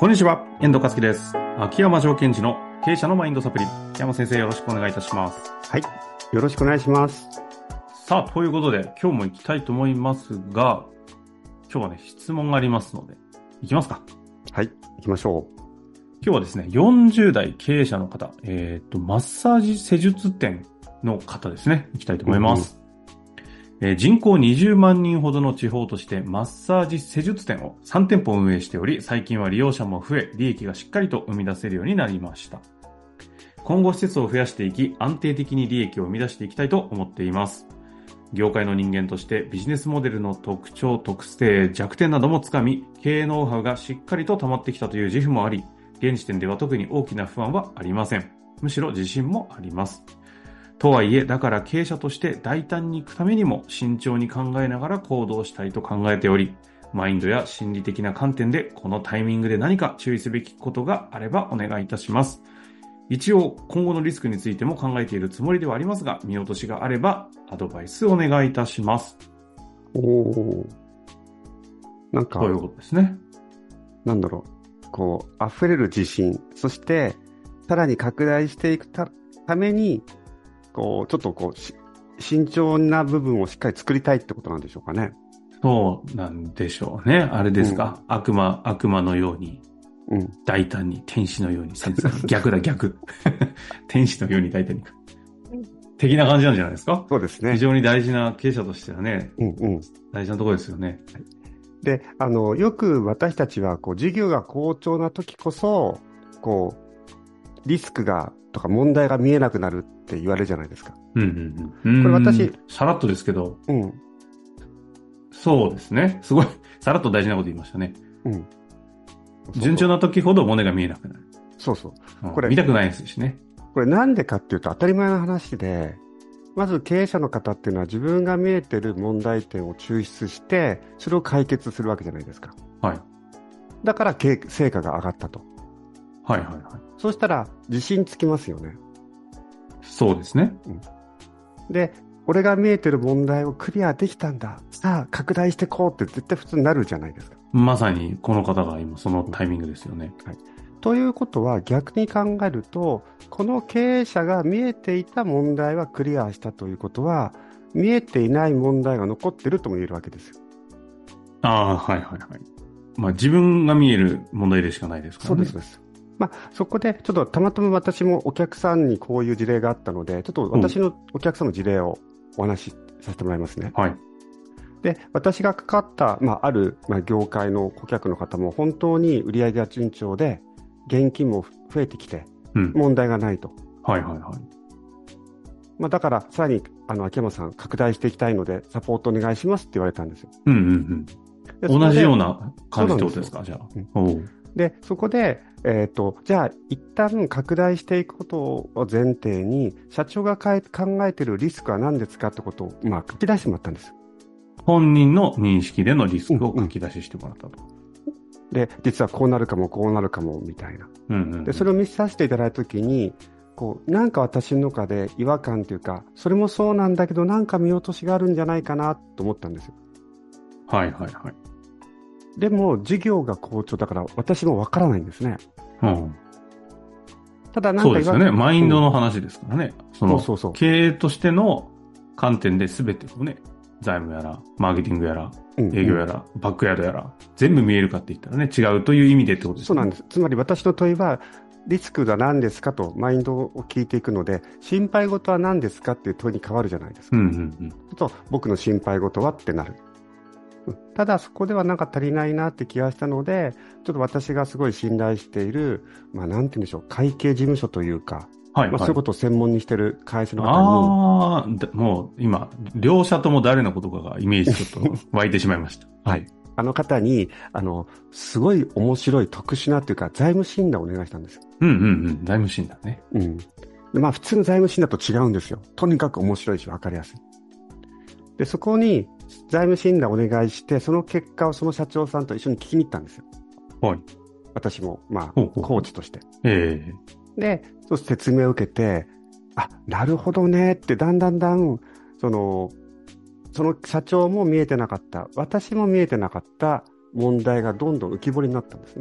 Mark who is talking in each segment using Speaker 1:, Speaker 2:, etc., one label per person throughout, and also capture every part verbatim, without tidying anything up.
Speaker 1: こんにちは、遠藤和樹です。秋山条件時の経営者のマインドサプリ。秋山先生、よろしくお願いいたします。
Speaker 2: はい、よろしくお願いします。
Speaker 1: さあ、ということで、今日も行きたいと思いますが、今日はね、質問がありますので、行きますか。
Speaker 2: はい、行きましょう。
Speaker 1: 今日はですね、よんじゅう代経営者の方、えっと、マッサージ施術店の方ですね、行きたいと思います。うんうんえー、人口にじゅうまん人ほどの地方としてマッサージ施術店をさん店舗運営しており、最近は利用者も増え、利益がしっかりと生み出せるようになりました。今後施設を増やしていき、安定的に利益を生み出していきたいと思っています。業界の人間としてビジネスモデルの特徴、特性、弱点などもつかみ、経営ノウハウがしっかりと溜まってきたという自負もあり、現時点では特に大きな不安はありません。むしろ自信もあります。とはいえ、だから経営者として大胆に行くためにも慎重に考えながら行動したいと考えており、マインドや心理的な観点でこのタイミングで何か注意すべきことがあればお願いいたします。一応今後のリスクについても考えているつもりではありますが、見落としがあればアドバイスお願いいたします。
Speaker 2: おー。なんか、
Speaker 1: そういうことですね。
Speaker 2: なんだろう。こう、溢れる自信、そしてさらに拡大していく た, ために、こう、ちょっとこう、慎重な部分をしっかり作りたいってことなんでしょうかね。
Speaker 1: そうなんでしょうね。あれですか。うん、悪魔、悪魔のように、うん、大胆に、天使のように、逆だ逆。天使のように大胆に。的な感じなんじゃないですか。
Speaker 2: そうですね。
Speaker 1: 非常に大事な経営者としてはね、
Speaker 2: うんうん、
Speaker 1: 大事なところですよね。
Speaker 2: で、あの、よく私たちは、こう、事業が好調な時こそ、こう、リスクが、とか問題が見えなくなるって言われるじゃないですか。
Speaker 1: うんうんうん。
Speaker 2: これ私、
Speaker 1: さらっとですけど、
Speaker 2: うん。
Speaker 1: そうですね。すごい、さらっと大事なこと言いましたね。うん。順調な時ほど物が見えなくなる。
Speaker 2: そうそう。
Speaker 1: うん、これ見たくないですしね。
Speaker 2: これなんでかっていうと当たり前の話で、まず経営者の方っていうのは自分が見えてる問題点を抽出して、それを解決するわけじゃないですか。
Speaker 1: はい。
Speaker 2: だから成果が上がったと。
Speaker 1: はいはいはい。
Speaker 2: そうしたら自信つきますよね。
Speaker 1: そうですね。
Speaker 2: うん、で、俺が見えてる問題をクリアできたんだ。さあ拡大してこうって絶対普通になるじゃないですか。
Speaker 1: まさにこの方が今そのタイミングですよね。
Speaker 2: はい。ということは逆に考えると、この経営者が見えていた問題はクリアしたということは、見えていない問題が残っているとも言えるわけですよ。
Speaker 1: ああ、はいはいはい。まあ自分が見える問題でしかないですからね。
Speaker 2: そうです。まあ、そこでちょっとたまたま私もお客さんにこういう事例があったので、ちょっと私のお客さんの事例をお話しさせてもらいますね。
Speaker 1: はい。
Speaker 2: で、私が関わった、まあ、ある、まあ、業界の顧客の方も本当に売り上げが順調で、現金も増えてきて、問題がないと。
Speaker 1: うん、はいはいはい。
Speaker 2: まあ、だから、さらに、あの、秋山さん、拡大していきたいので、サポートお願いしますって言われたんですよ。
Speaker 1: うんうんうん。同じような感じってことですか、じゃあ。うん、お
Speaker 2: で、そこで、えっと、じゃあ、一旦拡大していくことを前提に、社長が考えているリスクは何ですかってことを、まあ、書き出してもらったんです。
Speaker 1: 本人の認識でのリスクを書き出ししてもらったと。
Speaker 2: うんうん、で、実はこうなるかも、こうなるかも、みたいな。
Speaker 1: うんうんうん、
Speaker 2: で、それを見させていただいたときに、こう、なんか私の中で違和感というか、それもそうなんだけど、なんか見落としがあるんじゃないかなと思ったんですよ。
Speaker 1: はいはいはい。
Speaker 2: でも、事業が好調だから、私もわからないんですね。うん。
Speaker 1: ただなんかそうですよね。マインドの話ですからね。うん、その、そうそうそう。経営としての観点で全てをね、財務やら、マーケティングやら、営業やら、うんうん、バックヤードやら、全部見えるかって言ったらね、違うという意味でってことですね。
Speaker 2: そうなんです。つまり私の問いは、リスクが何ですかとマインドを聞いていくので、心配事は何ですかっていう問いに変わるじゃないですか。うんうんうん、と僕の心配事はってなる。ただそこではなんか足りないなって気がしたので、ちょっと私がすごい信頼している、まあなんて言うんでしょう、会計事務所というか、はいはい、まあ、そういうことを専門にしている会社の方に。
Speaker 1: ああ、もう今、両者とも誰のことかがイメージちょっと湧いてしまいました。
Speaker 2: はい。あの方に、あの、すごい面白い特殊なというか、財務診断をお願いしたんですよ。
Speaker 1: うんうんうん、財務診断ね。
Speaker 2: うん。でまあ普通の財務診断と違うんですよ。とにかく面白いし分かりやすい。で、そこに財務診断をお願いして、その結果をその社長さんと一緒に聞きに行ったんですよ。はい。私も、まあ、ほうほうほうコーチとして。ええー。で、そう説明を受けて、あ、なるほどねって、だんだんだん、その、その社長も見えてなかった、私も見えてなかった問題がどんどん浮き彫りになったんですね。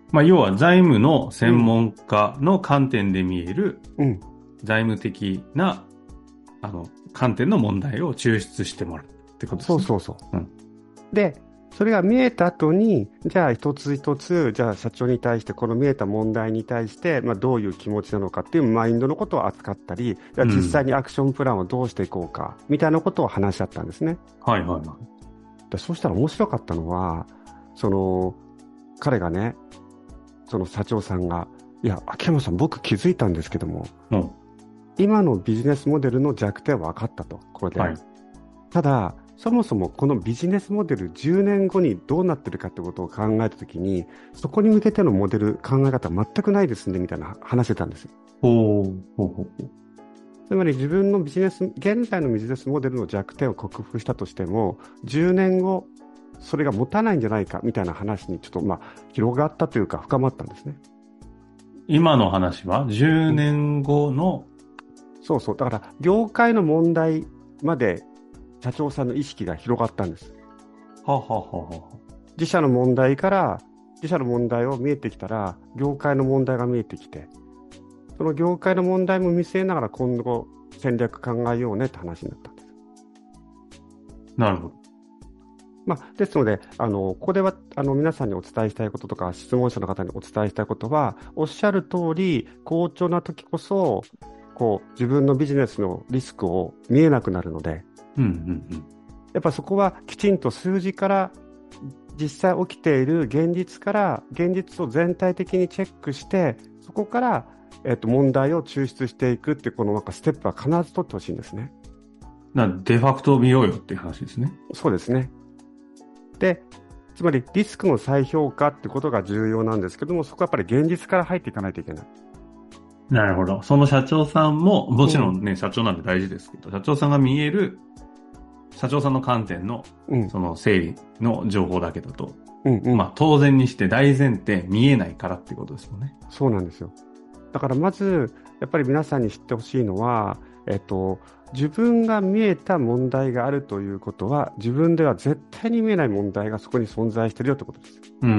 Speaker 1: まあ、要は財務の専門家の観点で見える、財務的な、あの、観点の問題を抽出してもらうってことですね。
Speaker 2: そうそうそう。うん、で、それが見えた後に、じゃあ一つ一つ、じゃあ社長に対してこの見えた問題に対して、まあどういう気持ちなのかっていうマインドのことを扱ったり、じゃあ実際にアクションプランをどうしていこうか、みたいなことを話し合ったんですね。
Speaker 1: はいはいはい。
Speaker 2: でそうしたら面白かったのは、その、彼がね、その社長さんが、いや、秋山さん僕気づいたんですけども、うん、今のビジネスモデルの弱点は分かったと、これで。はい、ただ、そもそもこのビジネスモデルじゅうねんごにどうなってるかってことを考えたときに、そこに向けてのモデル、考え方は全くないですね、みたいな話してたんですよ。
Speaker 1: ほうほうほう。
Speaker 2: つまり自分のビジネス、現在のビジネスモデルの弱点を克服したとしても、じゅうねんご、それが持たないんじゃないかみたいな話にちょっとまあ広がったというか深まったんですね。
Speaker 1: 今の話はじゅうねんごの、
Speaker 2: うん、そうそう。だから業界の問題まで社長さんの意識が広がったんです。
Speaker 1: はあ、はあははあ、
Speaker 2: 自社の問題から自社の問題を見えてきたら業界の問題が見えてきて、その業界の問題も見据えながら今後戦略考えようねって話になったんです。
Speaker 1: なるほど。
Speaker 2: まあ、ですので、あの、ここでは、あの、皆さんにお伝えしたいこととか、質問者の方にお伝えしたいことは、おっしゃる通り、好調な時こそ、こう、自分のビジネスのリスクを見えなくなるので、
Speaker 1: うんうんうん、
Speaker 2: やっぱそこはきちんと数字から、実際起きている現実から、現実を全体的にチェックして、そこから、えっと、問題を抽出していくっていう、このなんかステップは必ず取ってほしいんですね。
Speaker 1: なデファクトを見ようよっていう話ですね。
Speaker 2: そうですね。で、つまりリスクの再評価ってことが重要なんですけども、そこはやっぱり現実から入っていかないといけない。
Speaker 1: なるほど。その社長さんも、もちろんね、うん、社長なんで大事ですけど、社長さんが見える、社長さんの観点の、うん、その整理の情報だけだと、うんうん、まあ当然にして大前提見えないからってことですもんね。
Speaker 2: そうなんですよ。だからまず、やっぱり皆さんに知ってほしいのは、えっと、自分が見えた問題があるということは、自分では絶対に見えない問題がそこに存在しているよということです。
Speaker 1: うん。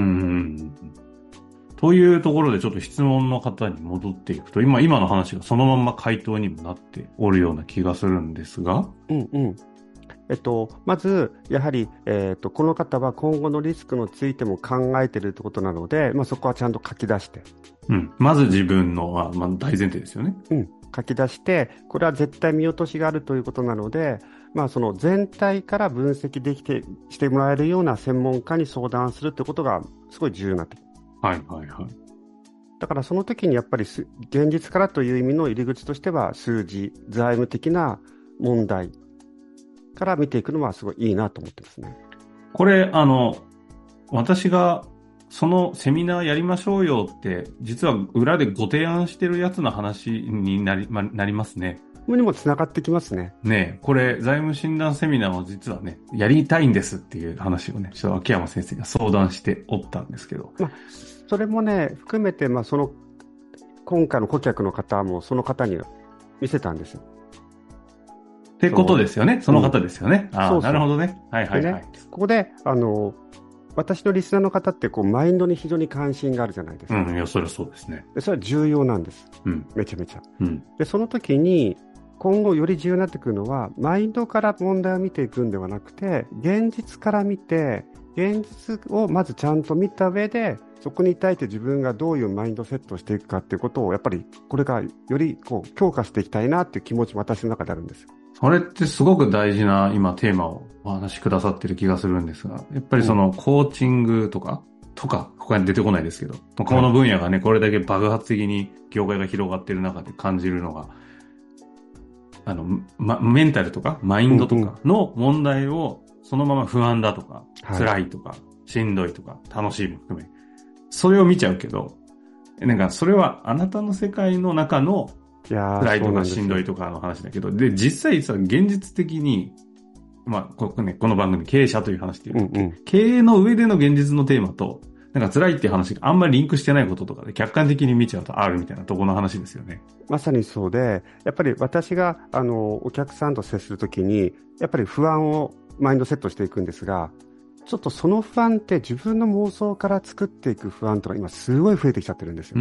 Speaker 1: というところでちょっと質問の方に戻っていくと、今、今の話がそのまんま回答にもなっておるような気がするんですが。
Speaker 2: うんうん。えっと、まず、やはり、えっと、この方は今後のリスクについても考えているということなので、まあ、そこはちゃんと書き出して。
Speaker 1: うん。まず自分のは、まあ、大前提ですよね。
Speaker 2: うん。書き出して、これは絶対見落としがあるということなので、まあ、その全体から分析できて、してもらえるような専門家に相談するということがすごい重要になってくる。
Speaker 1: はいはいはい。
Speaker 2: だからその時にやっぱり現実からという意味の入り口としては、数字、財務的な問題から見ていくのはすごいいいなと思ってますね。
Speaker 1: これ、あの、私がそのセミナーやりましょうよって、実は裏でご提案してるやつの話になり、ま、なりますね。
Speaker 2: ここにも繋がってきますね。
Speaker 1: ねえ、これ、財務診断セミナーを実はね、やりたいんですっていう話をね、ちょっと秋山先生が相談しておったんですけど。
Speaker 2: まあ、それもね、含めて、まあ、その、今回の顧客の方もその方に見せたんですよ。
Speaker 1: ってことですよね。その方ですよね。うん、ああ、そうそう、なるほどね。はいはいはい。
Speaker 2: ね、ここで、あの、私のリスナーの方ってこうマインドに非常に関心があるじゃないですか。
Speaker 1: うん、いや、それはそうですね。
Speaker 2: でそれは重要なんです。
Speaker 1: うん。
Speaker 2: めちゃめちゃ。
Speaker 1: うん。
Speaker 2: で、その時に、今後より重要になってくるのは、マインドから問題を見ていくんではなくて、現実から見て、現実をまずちゃんと見た上で、そこに対して自分がどういうマインドセットをしていくかっていうことを、やっぱりこれからよりこう強化していきたいなっていう気持ちも私の中であるんですよ。
Speaker 1: それってすごく大事な今テーマをお話しくださってる気がするんですが、やっぱりそのコーチングとか、とか、他に出てこないですけど、この分野がね、これだけ爆発的に業界が広がっている中で感じるのが、あの、ま、メンタルとかマインドとかの問題をそのまま不安だとか、うんうん、辛いとか、しんどいとか、楽しいも含め、それを見ちゃうけど、なんかそれはあなたの世界の中の辛いとかしんどいとかの話だけど、で、実際さ、現実的に、まあ、こ, ね、この番組経営者という話でいうと、うんうん、経営の上での現実のテーマと、なんか辛いっていう話があんまりリンクしてないこととかで客観的に見ちゃうとあるみたいなところの話ですよね。
Speaker 2: まさにそうで、やっぱり私が、あの、お客さんと接するときに、やっぱり不安をマインドセットしていくんですが、 ちょっとその不安って自分の妄想から作っていく不安というのが今すごい増えてきちゃってるんですよ。
Speaker 1: うん、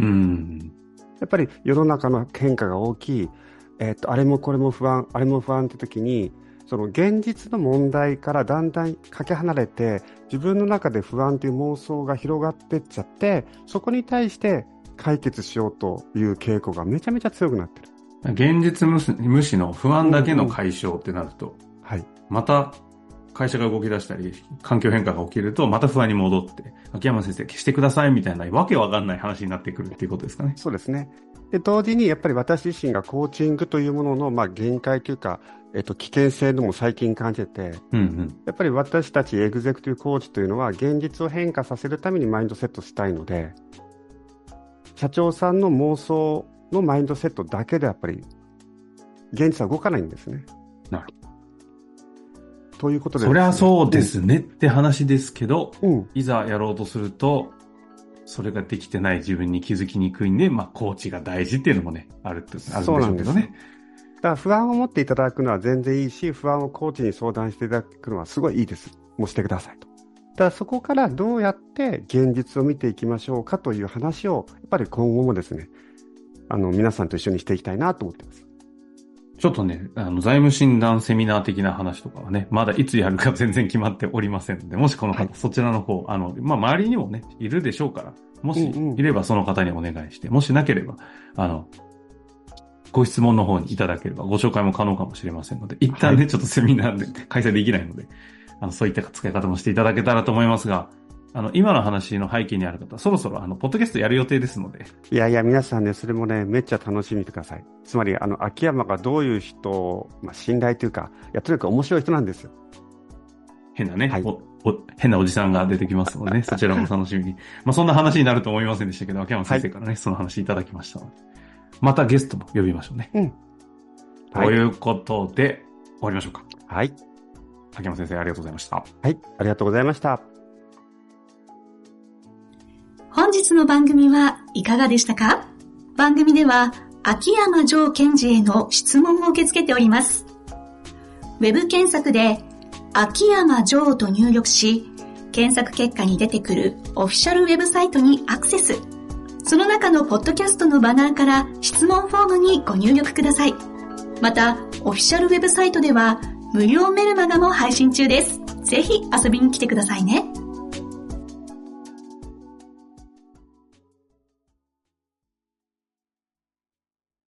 Speaker 2: やっぱり世の中の変化が大きい、えー、とあれもこれも不安、あれも不安って時に、その現実の問題からだんだんかけ離れて、自分の中で不安という妄想が広がっていっちゃって、そこに対して解決しようという傾向がめちゃめちゃ強くなってる。
Speaker 1: 現実無視の不安だけの解消ってなると、うんうん、
Speaker 2: はい、
Speaker 1: また会社が動き出したり、環境変化が起きると、また不安に戻って、秋山先生消してくださいみたいなわけわかんない話になってくるっていうことですかね。
Speaker 2: そうですね。で、同時にやっぱり私自身がコーチングというものの、まあ、限界というか、えっと、危険性のも最近感じて、
Speaker 1: うんうん、
Speaker 2: やっぱり私たちエグゼクティブコーチというのは現実を変化させるためにマインドセットしたいので、社長さんの妄想のマインドセットだけでやっぱり現実は動かないんですね。
Speaker 1: なるほど。
Speaker 2: ということで、
Speaker 1: そりゃそうですねって話ですけど、
Speaker 2: うん、
Speaker 1: いざやろうとすると、それができてない自分に気づきにくいんで、まあ、コーチが大事っていうのもね、あるって、あるんでしょうけどね。
Speaker 2: だから不安を持っていただくのは全然いいし、不安をコーチに相談していただくのはすごいいいです。もうしてくださいと。だからそこからどうやって現実を見ていきましょうかという話を、やっぱり今後もですね、あの、皆さんと一緒にしていきたいなと思っています。
Speaker 1: ちょっとね、あの、財務診断セミナー的な話とかはね、まだいつやるか全然決まっておりませんので、もしこの方、はい、そちらの方、あの、まあ、周りにもね、いるでしょうから、もしいればその方にお願いして、うんうん、もしなければ、あの、ご質問の方にいただければご紹介も可能かもしれませんので、一旦ね、はい、ちょっとセミナーで開催できないので、あの、そういった使い方もしていただけたらと思いますが、あの、今の話の背景にある方、そろそろあの、ポッドキャストやる予定ですので。
Speaker 2: いやいや、皆さんね、それもね、めっちゃ楽しみにしてください。つまり、あの、秋山がどういう人を、まあ、信頼というか、いや、とにかく面白い人なんですよ。
Speaker 1: 変なね、はい、おお変なおじさんが出てきますのでね、そちらも楽しみに。まあ、そんな話になると思いませんでしたけど、秋山先生からね、はい、その話いただきましたので。またゲストも呼びましょうね。
Speaker 2: うん。
Speaker 1: はい、ということで、終わりましょうか。
Speaker 2: はい。
Speaker 1: 秋山先生、ありがとうございました。
Speaker 2: はい、ありがとうございました。
Speaker 3: 本日の番組はいかがでしたか？番組では秋山城賢治への質問を受け付けております。ウェブ検索で秋山城と入力し、検索結果に出てくるオフィシャルウェブサイトにアクセス。その中のポッドキャストのバナーから質問フォームにご入力ください。また、オフィシャルウェブサイトでは無料メルマガも配信中です。ぜひ遊びに来てくださいね。